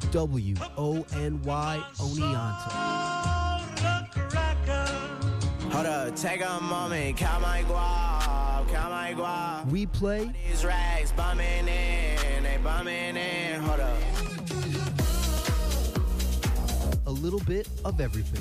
WONY Oneonta. Hold up, take a moment, count my guap, count my guap. We play These rags bumming in, they bumming in, hold up. a little bit of everything.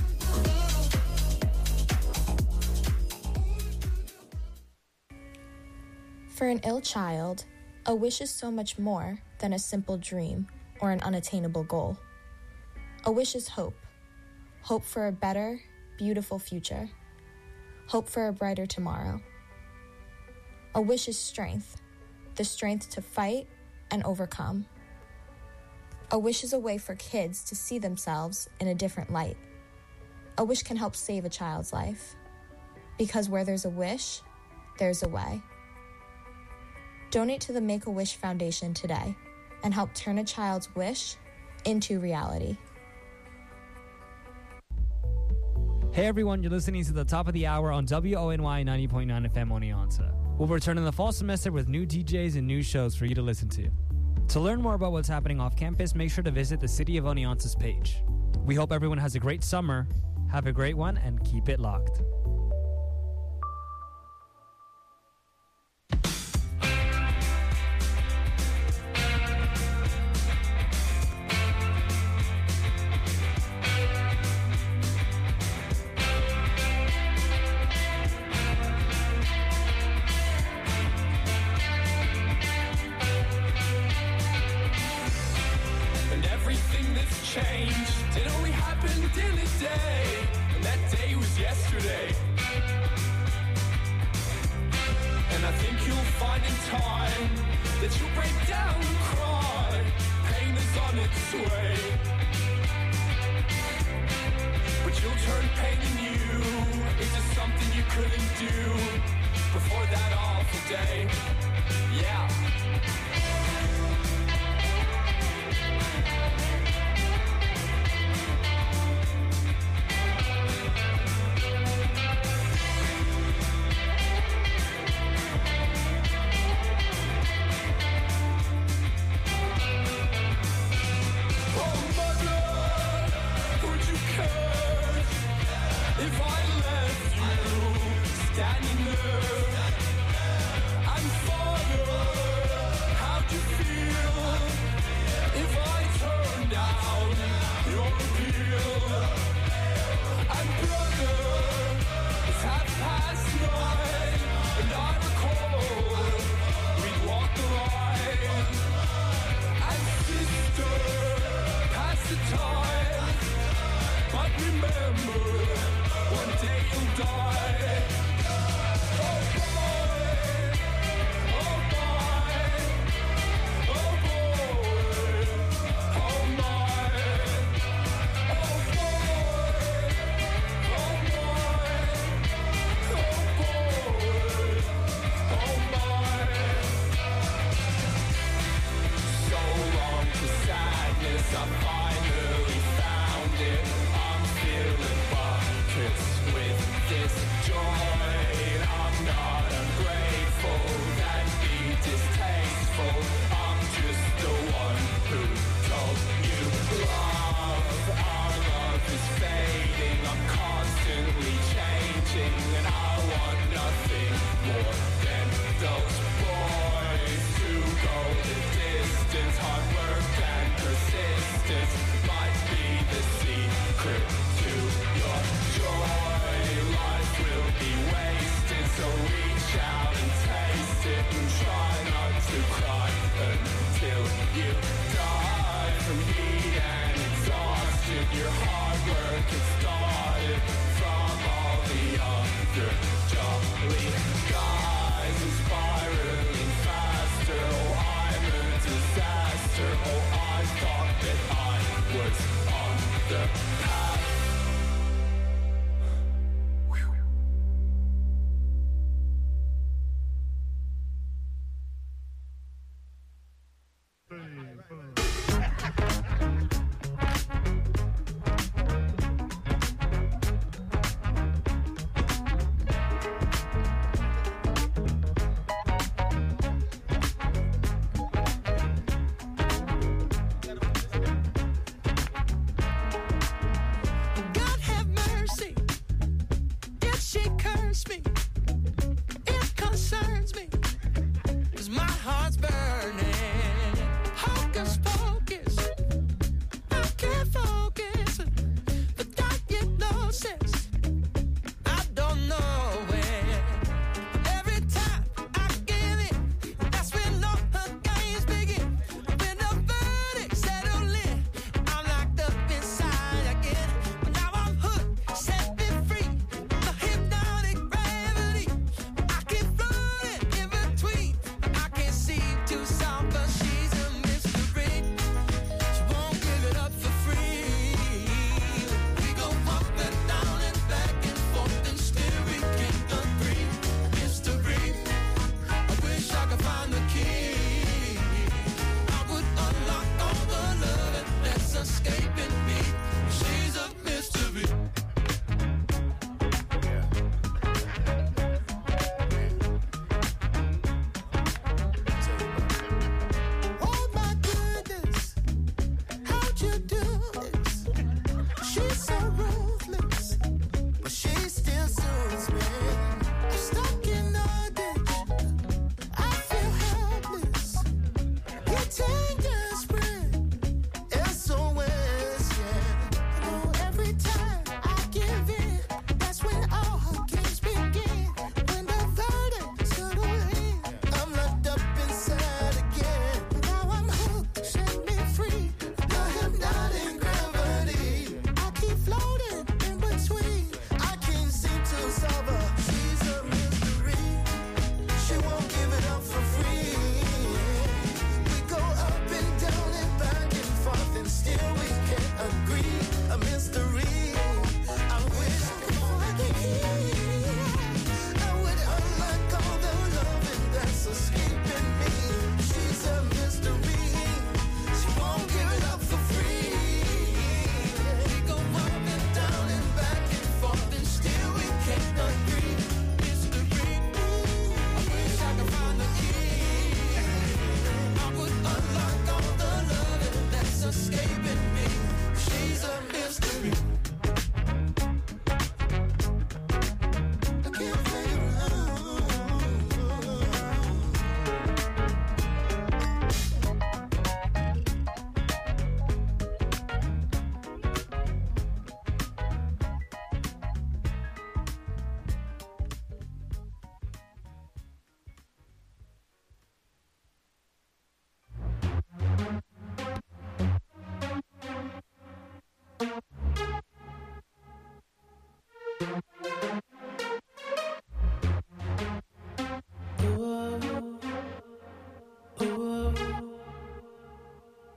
For an ill child, a wish is so much more than a simple dream or an unattainable goal. A wish is hope. Hope for a better, beautiful future. Hope for a brighter tomorrow. A wish is strength, the strength to fight and overcome. A wish is a way for kids to see themselves in a different light. A wish can help save a child's life. Because where there's a wish, there's a way. Donate to the Make-A-Wish Foundation today and help turn a child's wish into reality. Hey everyone, you're listening to the top of the hour on WONY 90.9 FM Oneonta. We'll return in the fall semester with new DJs and new shows for you to listen to. To learn more about what's happening off campus, make sure to visit the City of Oneonta's page. We hope everyone has a great summer. Have a great one and keep it locked.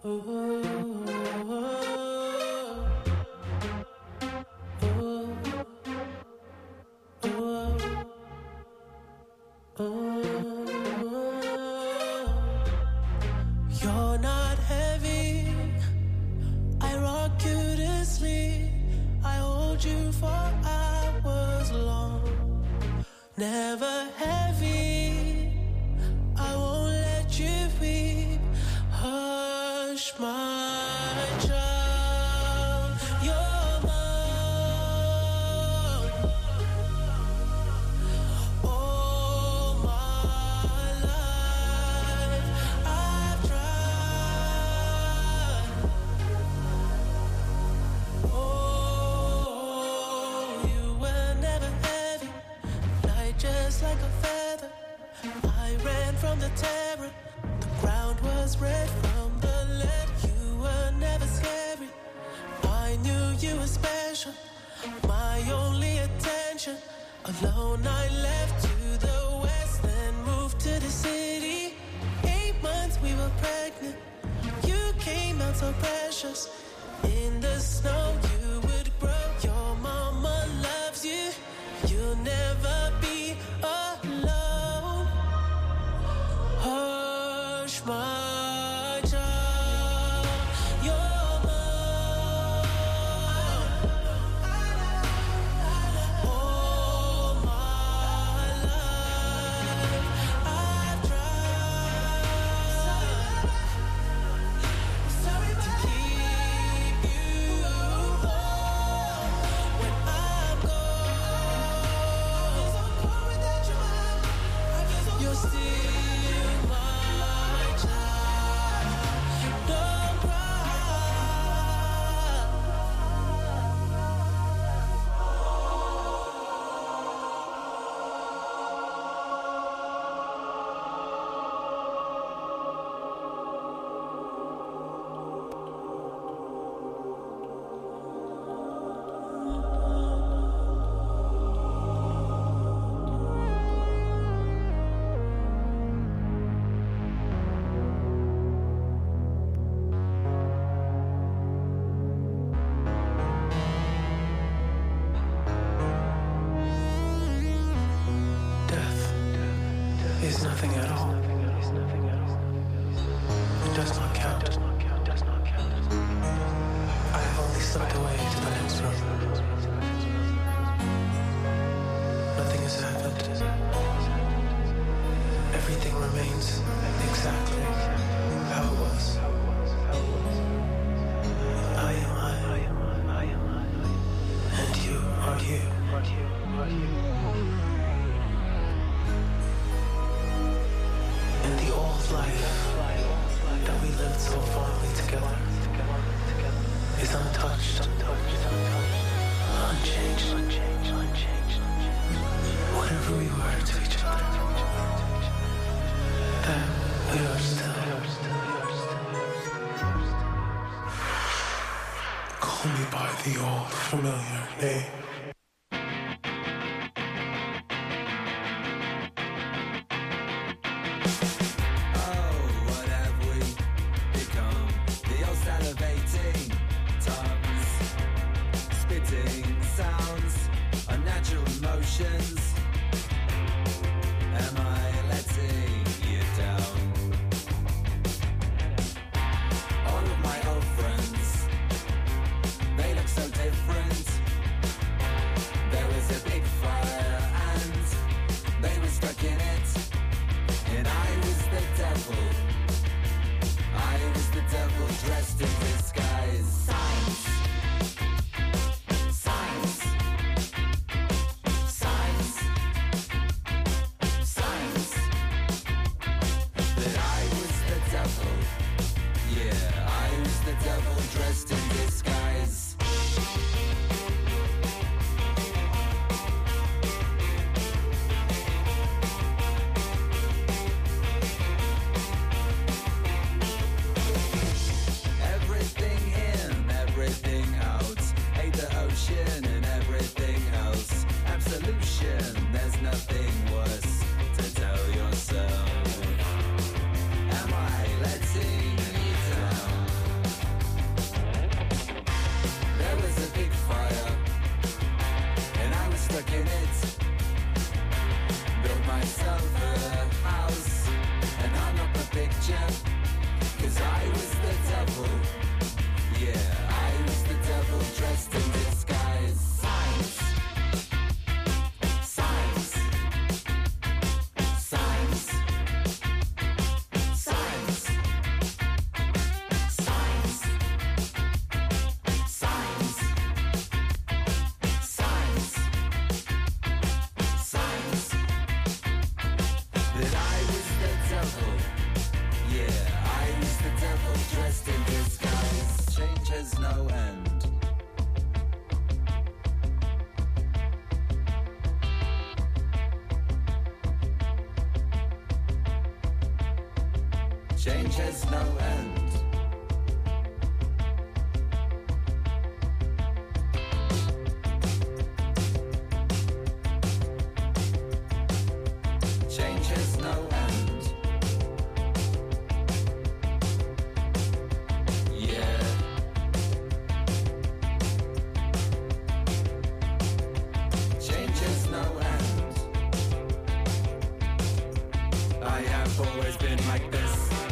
You're not heavy. I rock you to sleep. I hold you for hours long. Never heavy. I won't let you weep. Hush, my child. You're mine. All my life I've tried. Oh, you were never heavy. Light just like a feather. I ran from the terror. The ground was red from the lead. You were never scary. I knew you were special. My only attention. Alone I left to the west, then moved to the city. 8 months we were pregnant. You came out so precious. In the snow you would grow. Your mama loves you. You'll never be alone. Hush, my child. You're mine. All my life I've tried to keep you warm when I'm gone. You're still my child. Don't Death is nothing at all. It does not count. I have only slipped away to the next room. Nothing has happened. Everything remains exactly how it was. I am I, and you are you. And the old life that we lived so fondly together is untouched, unchanged. Whatever we were to each other, that we are still. Call me by the old familiar name. Am I letting you down? changes no end. Changes no end. Changes no end. Yeah. Changes no end. I have always been like this.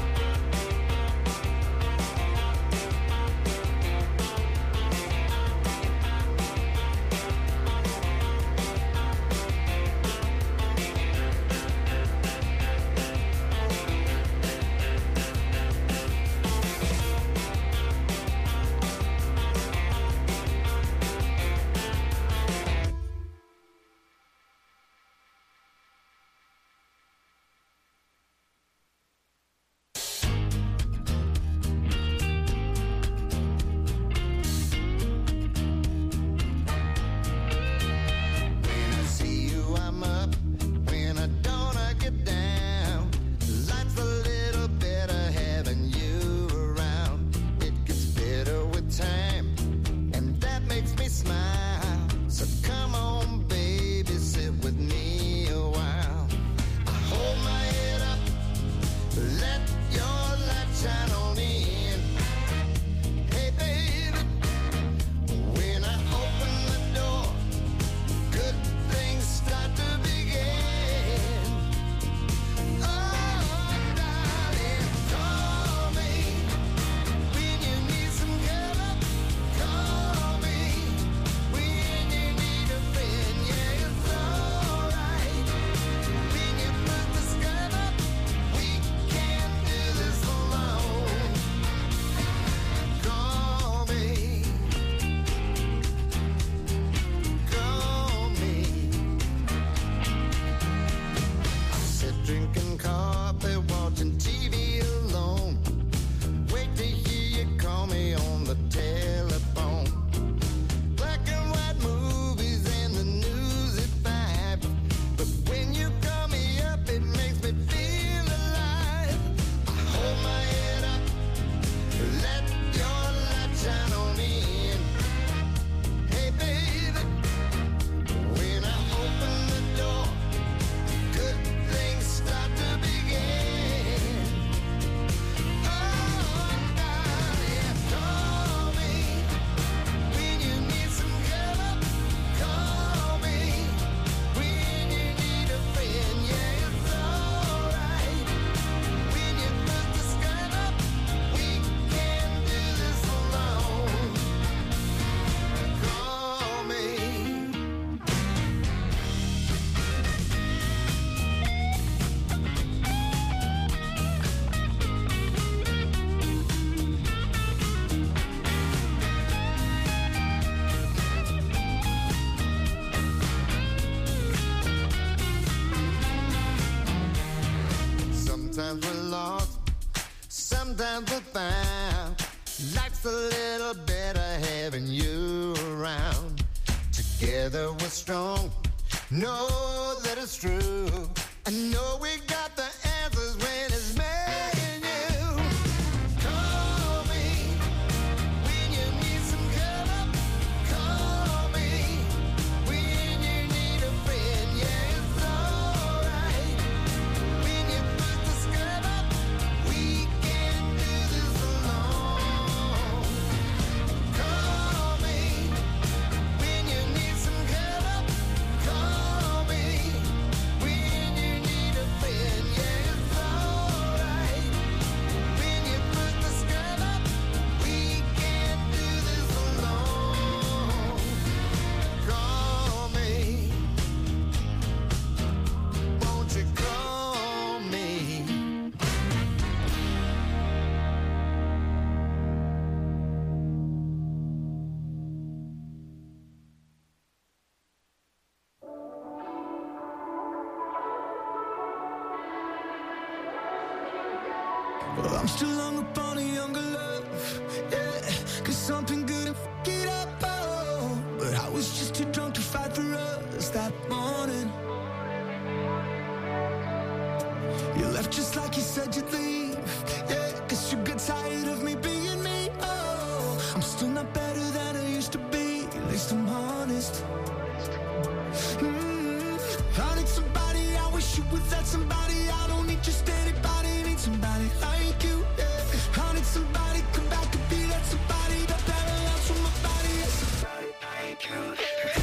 Sometimes we're lost, sometimes we're found. Life's a little better having you around. Together we're strong, know that it's true. I know we got the answers when it's me and you. Call me when you need some cover. Call me when you need a friend. Yeah, it's alright. When you put the skirt up, we can do this alone. Call me when you need some cover. Call me when you need a friend. Yeah, it's alright. When you put the skirt up, we can do this alone. Call me. Won't you call me? Well, I'm still hung upon a younger love, yeah. 'Cause something good and fuck it up, oh. But I was just too drunk to fight for us that morning. You left just like you said you'd leave. Yeah, 'cause you got tired of me being me, oh. I'm still not better than I used to be, at least I'm honest. I need somebody, I wish you were that somebody. I don't need just anybody, I need somebody like you, yeah. I need somebody, come back to be that somebody that parallels with my body, yeah. Somebody like you, yeah.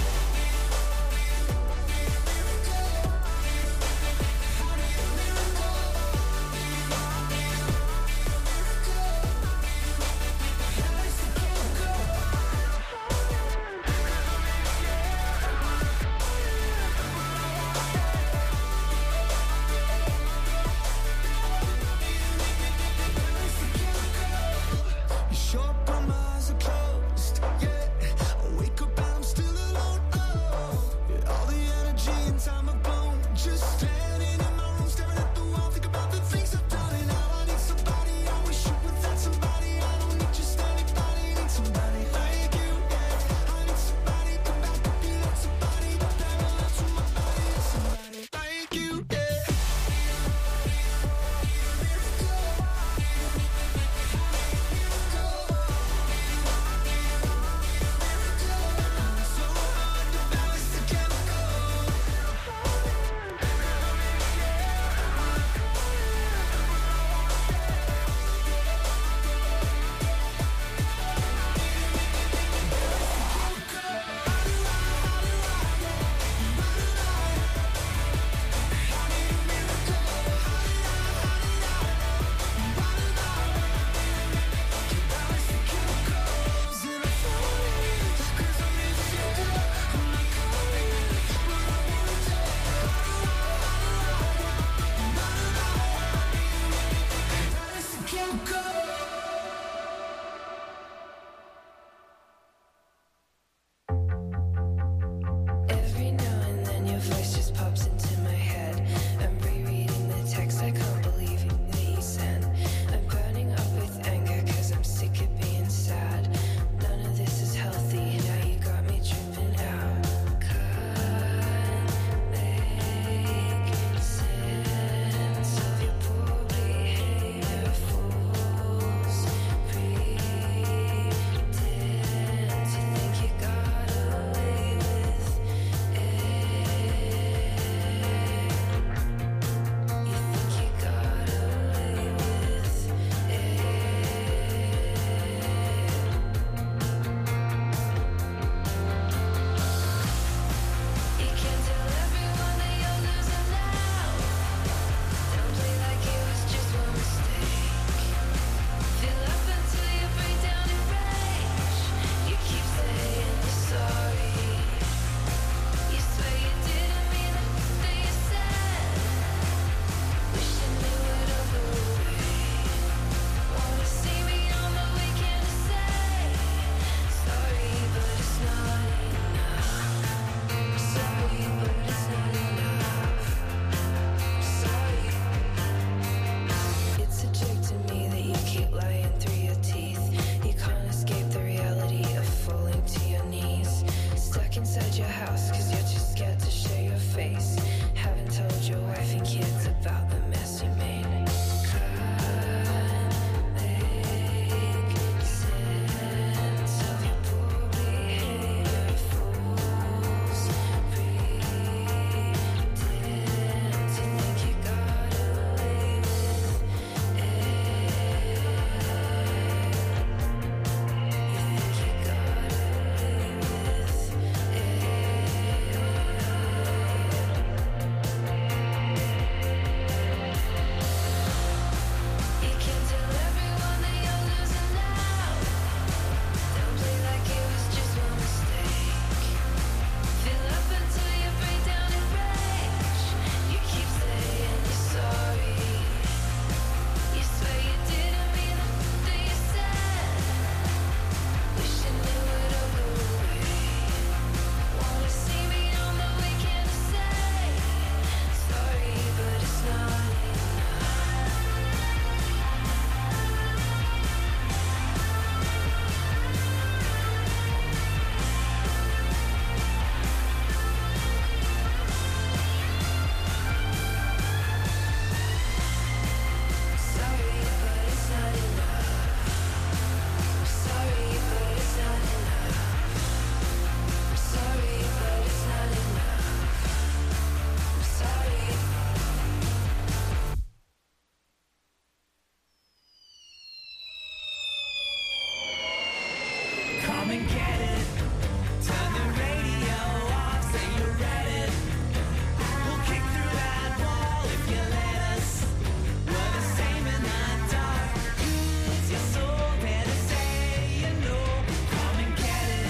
Come and get it. Turn the radio off, say you're ready. We'll kick through that wall if you let us. We're the same in the dark. Is your soul there to say you know? Come and get it.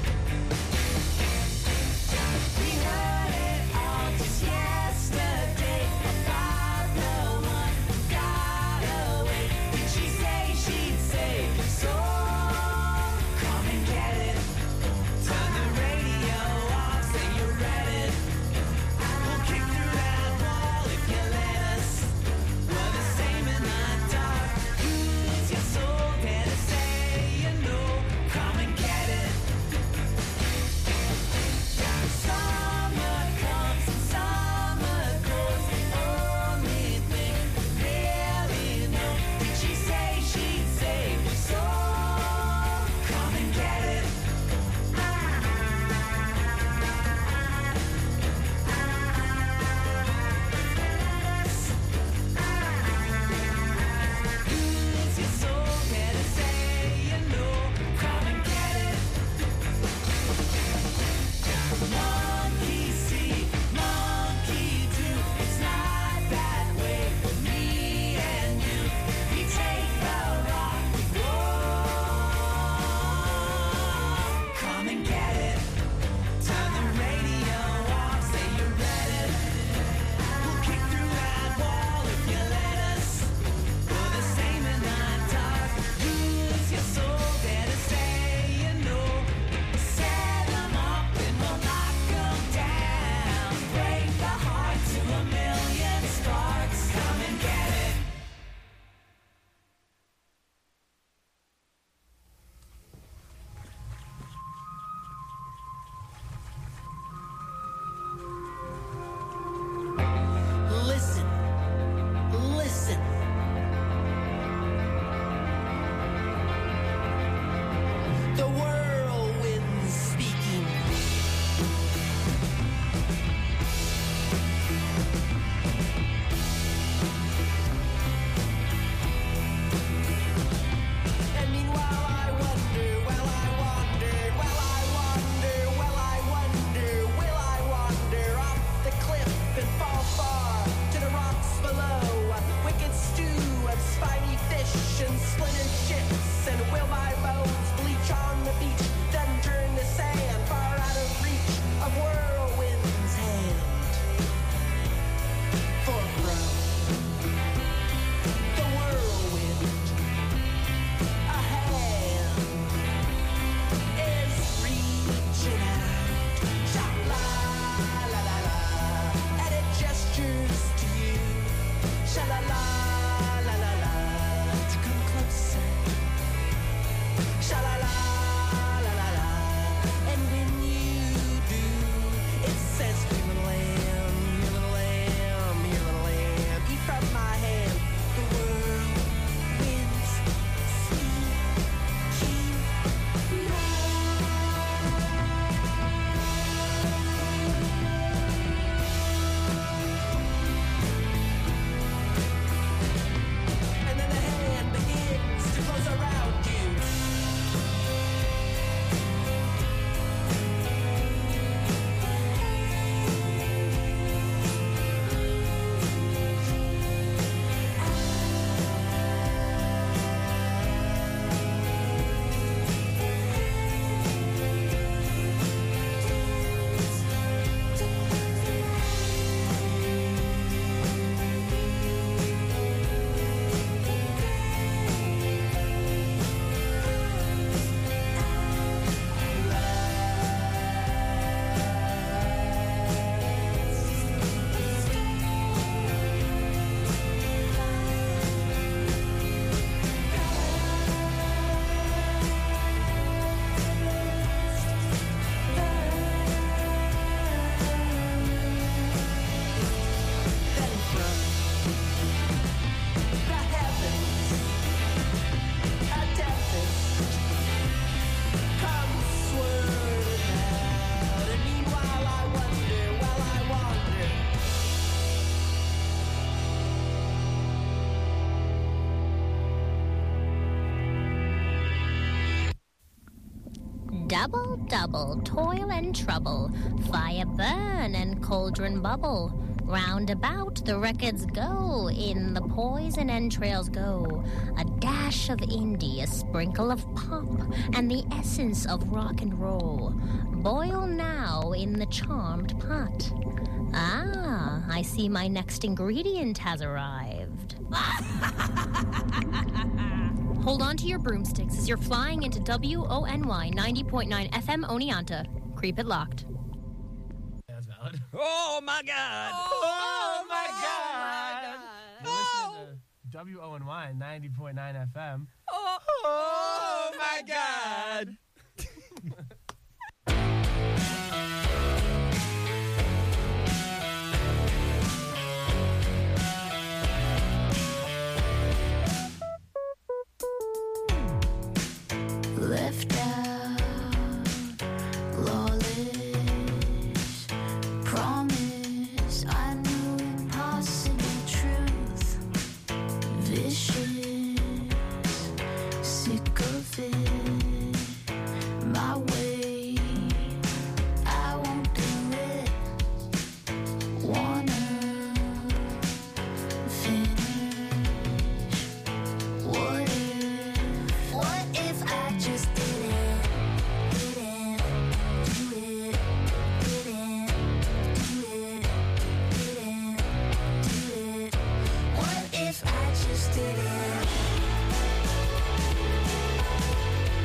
We heard it all just yesterday about the one who got away. Did she say she'd say so? Come and get it. Double, double, toil and trouble, fire burn and cauldron bubble. Round about the records go, in the poison entrails go. A dash of indie, a sprinkle of pop, and the essence of rock and roll. Boil now in the charmed pot. Ah, I see my next ingredient has arrived. Hold on to your broomsticks as you're flying into WONY 90.9 FM Oneonta. Creep it locked. That's valid. Oh my God! Oh my God! You're listening to WONY 90.9 FM. Oh my God! Left out, lawless promise. I knew impossible truth. Vicious, sick of it. My way, I won't do it. Wanna finish. What if I just didn't do it, didn't do it? What if I just didn't?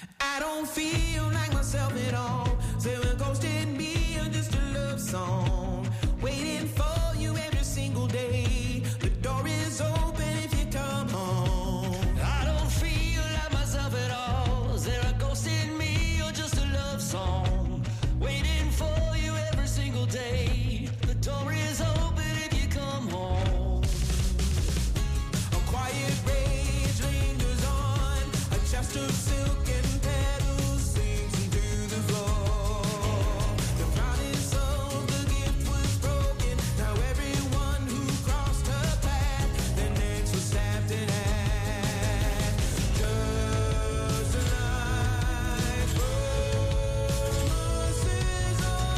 I don't feel like myself at all. Someone ghosted me or just a love song. Waiting for you every single day. The door is open if you come home. I don't feel like myself at all. Is there a ghost in me or just a love song? Waiting for you every single day. The door is open if you come home. A quiet rage lingers on. A chest of silk and petals sinks into the floor. The promise of the gift was broken. Now everyone who crossed her path, their necks were snapped in half. Just like promises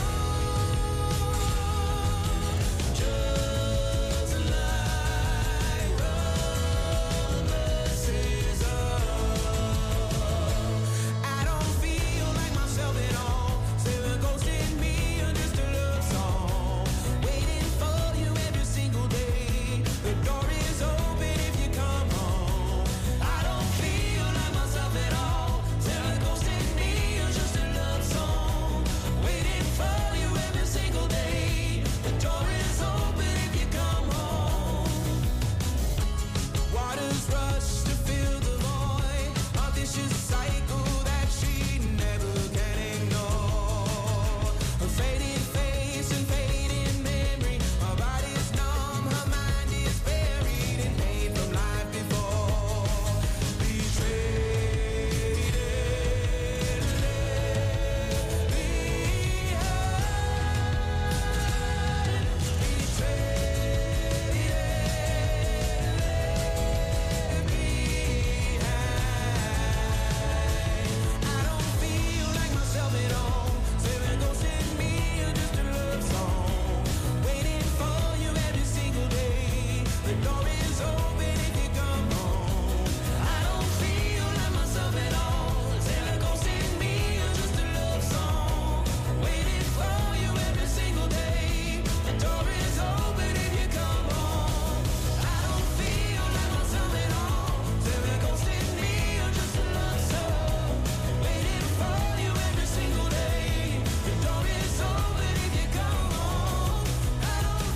on. Just like promises on. I don't feel like myself at all. Still a ghost in me or just a love song. Waiting for you every single day. The door is open if you come home. I don't feel like myself at all. Still a ghost in me or just a love song. Waiting for you every single day. The door is open if you come home. Waters rush to fill the void. A vicious cycle that she never can ignore. A faded face and fading memory. Her body's numb, her mind is buried in pain from life before. Betrayed and left behind. Betrayed and left behind. I don't feel like myself at all. Seven ghosts in me or just a love song. Waiting for you every single day. The door is open if you come home. I don't feel like myself at all. Seven ghosts in me or just a love song. Waiting for you every single day. The door is open if you come home. I don't feel like myself at all. Seven ghosts in me or just a love song. Waiting for you every single day. The door is open if you come home. I don't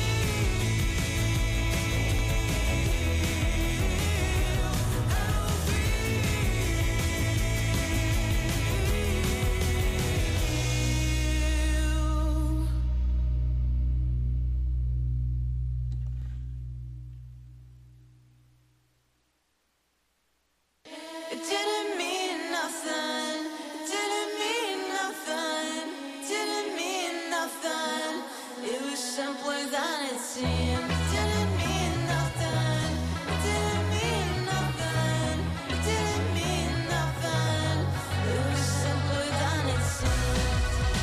It didn't mean nothing. It didn't mean nothing. It didn't mean nothing. It was simpler than it seemed. It didn't mean nothing. It didn't mean nothing. It didn't mean nothing. It was simpler than it seemed.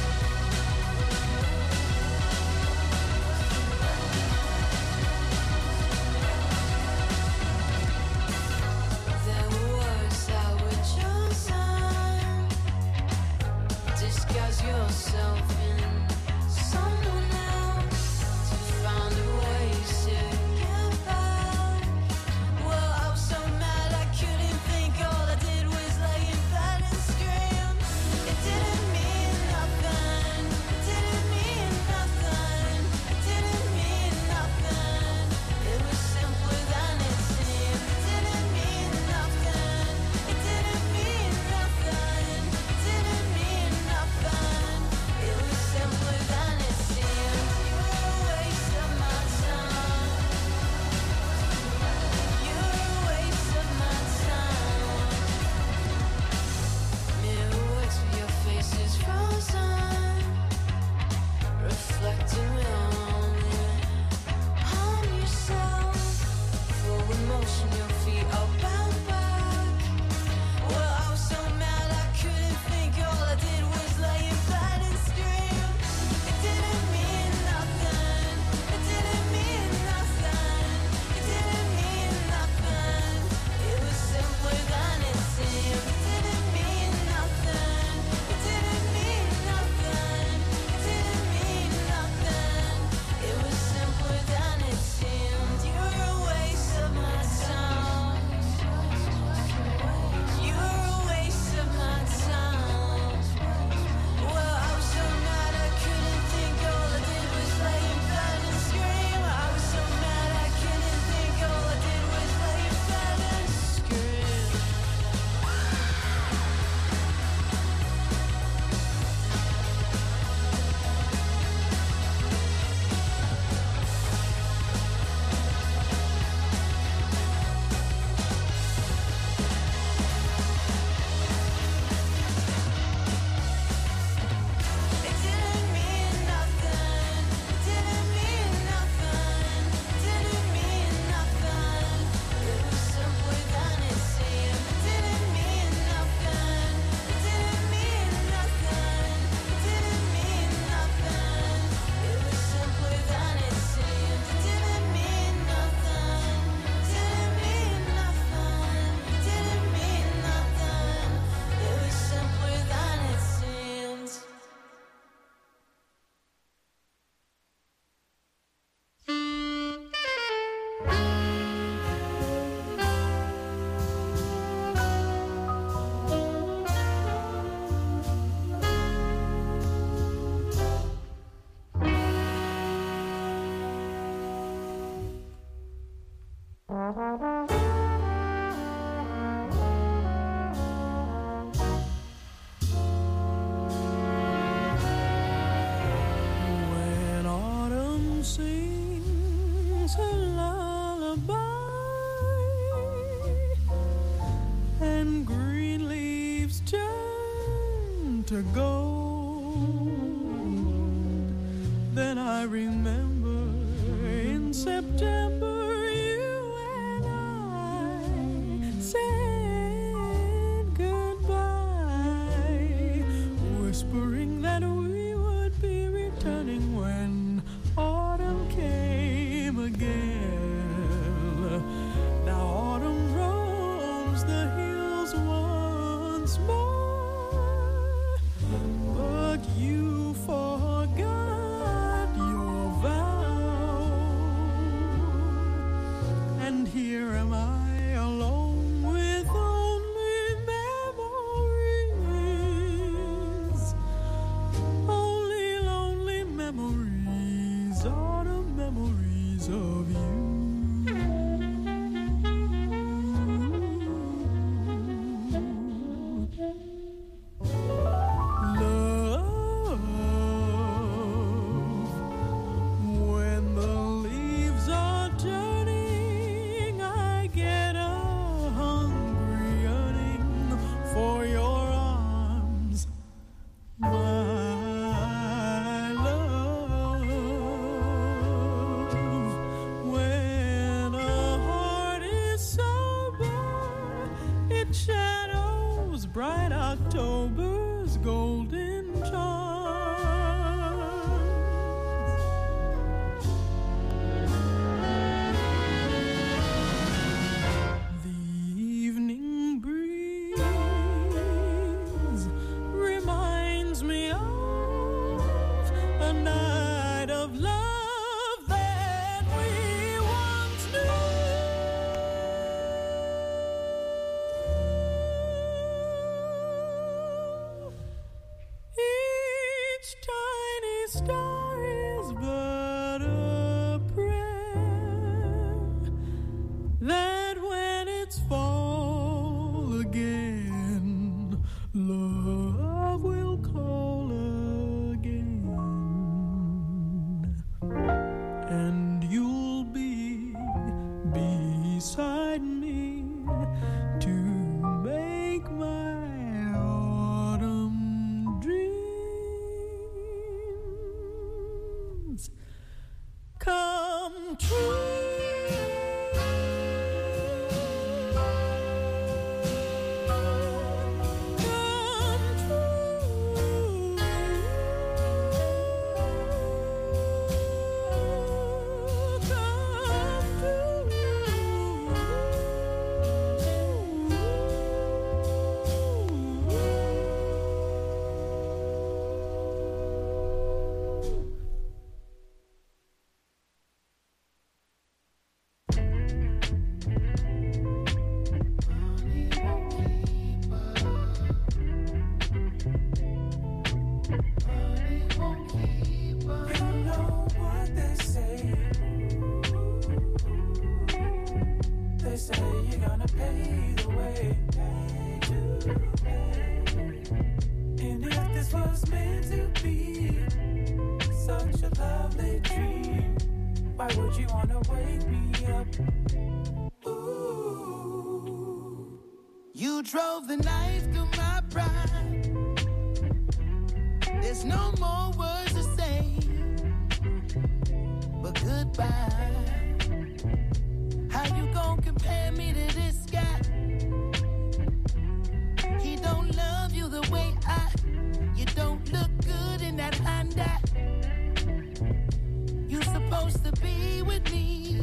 There were words that were chosen. Disguise yourself in someone else to find a way to get back. Well, I was so mad I couldn't think. All I did was lay in bed and scream. It didn't mean nothing. It didn't mean nothing. It didn't mean nothing. It was simpler than it seemed. It didn't mean nothing. It didn't mean nothing. It didn't mean nothing. It was simpler When autumn sings a lullaby and green leaves turn to gold, then I remember in September you and I said goodbye, whispering that we would be returning when autumn came again. Now autumn roams the hills once more, but you forgot your vow, and here am I alone with only memories, only lonely memories, autumn memories of you. Love, when the leaves are turning, I get a hungry yearning for your arms, my love. When a heart is sober, it shadows bright October's golden charms. The evening breeze reminds me of a night of love that we once knew. Each tiny star is but a prayer that when it's fall again, love will call again, and you'll be beside me to make my autumn dreams come true. You drove the knife through my pride. There's no more words to say but goodbye. How you gon' compare me to this guy? He don't love you the way you don't look good in that Honda. You supposed to be with me.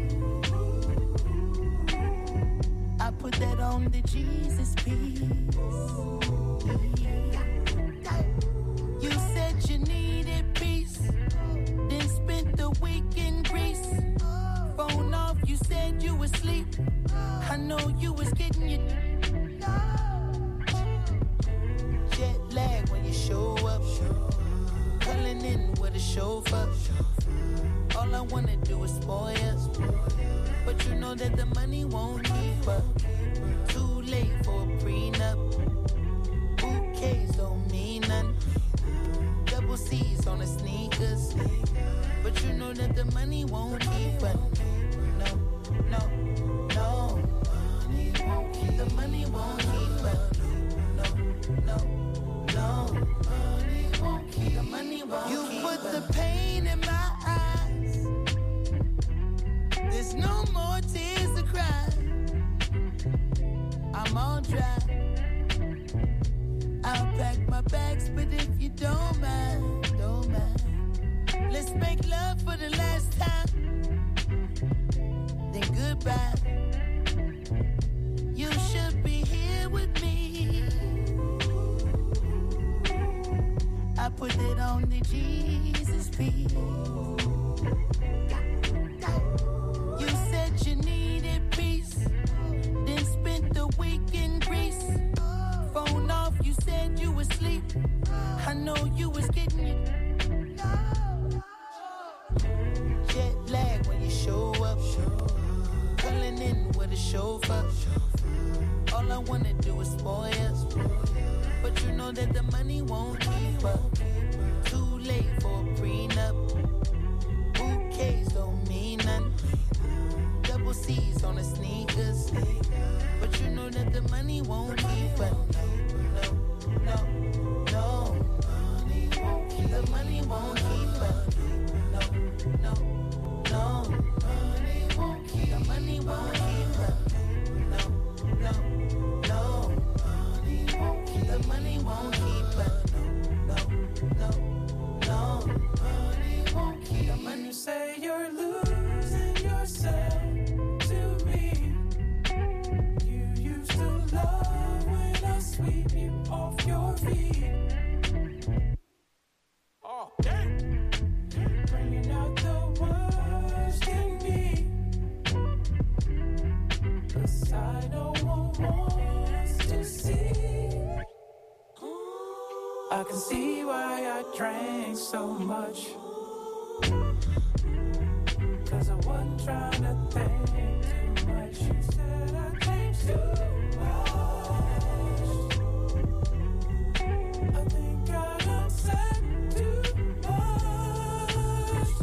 I put that on the Jesus piece. You said you needed peace, then spent the week in Greece. Phone off, you said you was asleep. I know you was getting your jet lag when you show up. Pulling in with a chauffeur. All I wanna do is spoil ya. But you know that the money won't keep up. Too late for a prenup. Bouquets don't mean nothing. Double C's on the sneakers. But you know that the money won't keep up. No, no, no. The money won't keep up. No, no, no. The money won't keep up. You put the pain in my eyes. There's no more tears to cry. I'm all dry. I'll pack my bags, but if you don't mind, don't mind. Let's make love for the last time. Then goodbye. You should be here with me. I put it on the Jesus feet. You said you needed peace, then spent the week in Greece. Phone off, you said you was asleep. I know you was getting it. Jet lag when you show up. Pulling in with a chauffeur. All I wanna do is spoil ya. But you know that the money won't keep up. Too late for a prenup. Bouquets don't mean nothing. Double C's on the sneakers. But you know that the money won't keep up. No, no, no. The money won't keep up. No, no, no. The money won't keep up. No, no, no. The money won't keep up. No, no, no. The money. You say you're losing yourself to me. You used to love when I sweep you off your feet. Oh, dang. Bringing out the worst in me. The side no one wants to see. I can see why I drank so much. 'Cause I wasn't trying to think too much. You said I think too much. I think I done said too much.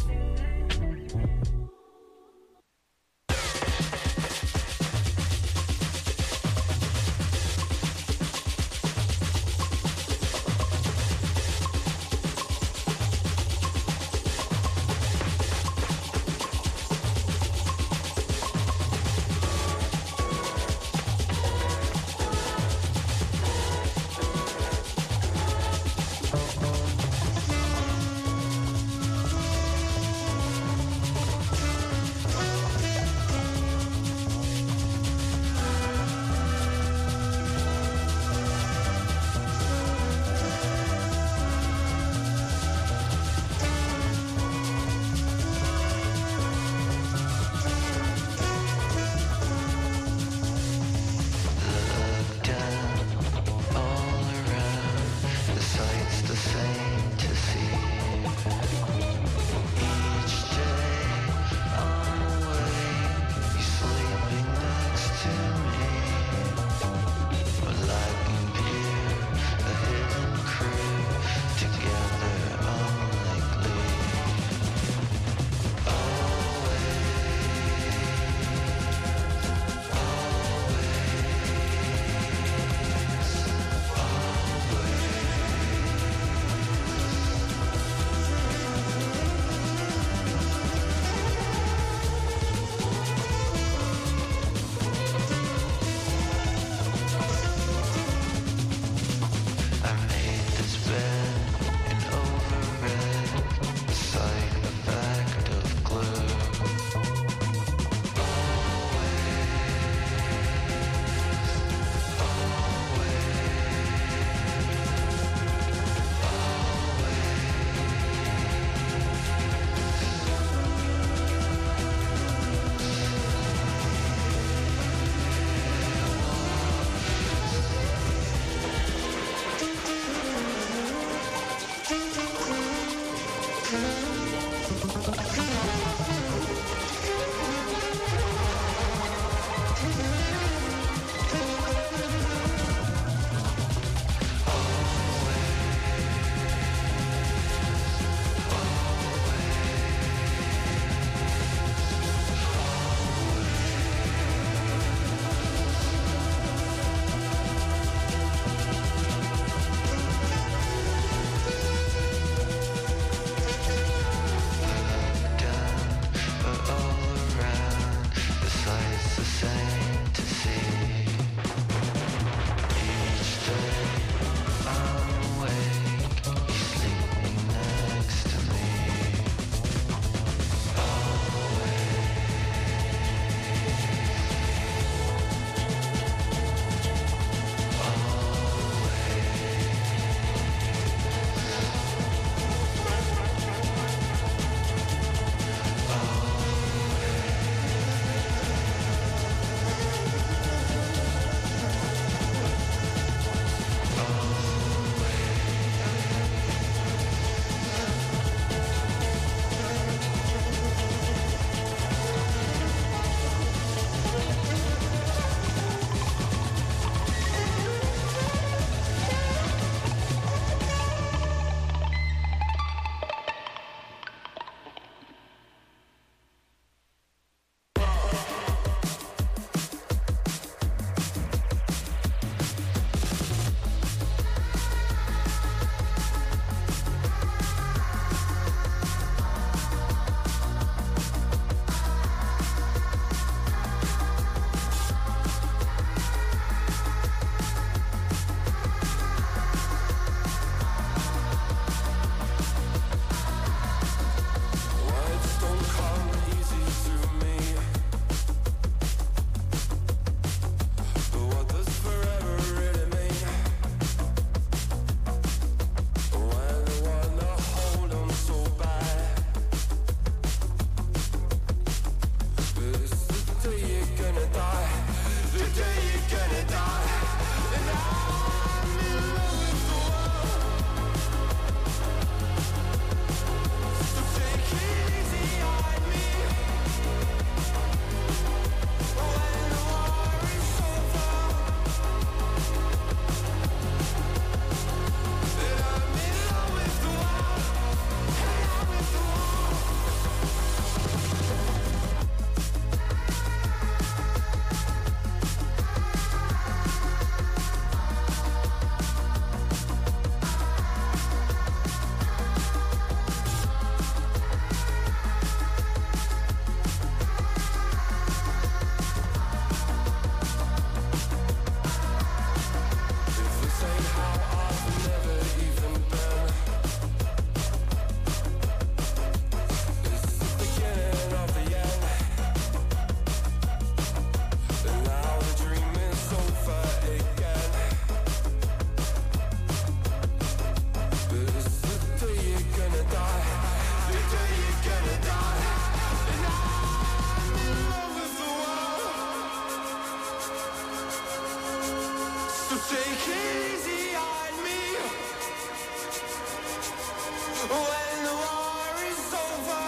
when the war is over.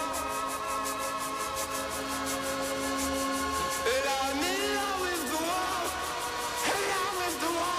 And I'm in love with the war, in love with the war.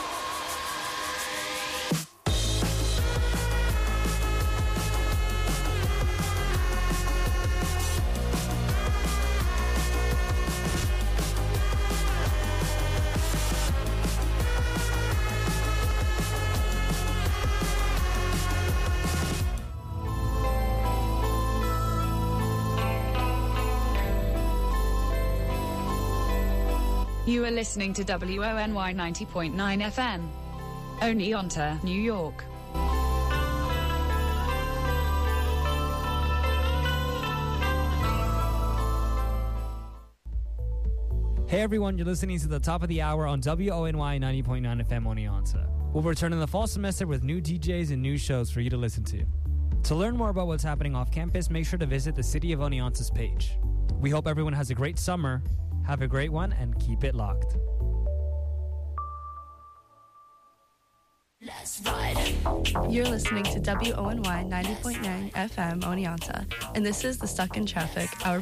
You are listening to WONY 90.9 FM. Oneonta, New York. Hey everyone, you're listening to the top of the hour on WONY 90.9 FM Oneonta. We'll return in the fall semester with new DJs and new shows for you to listen to. To learn more about what's happening off campus, make sure to visit the City of Oneonta's page. We hope everyone has a great summer. Have a great one and keep it locked. Let's ride. You're listening to WONY 90.9 FM Oneonta, and this is the Stuck in Traffic, our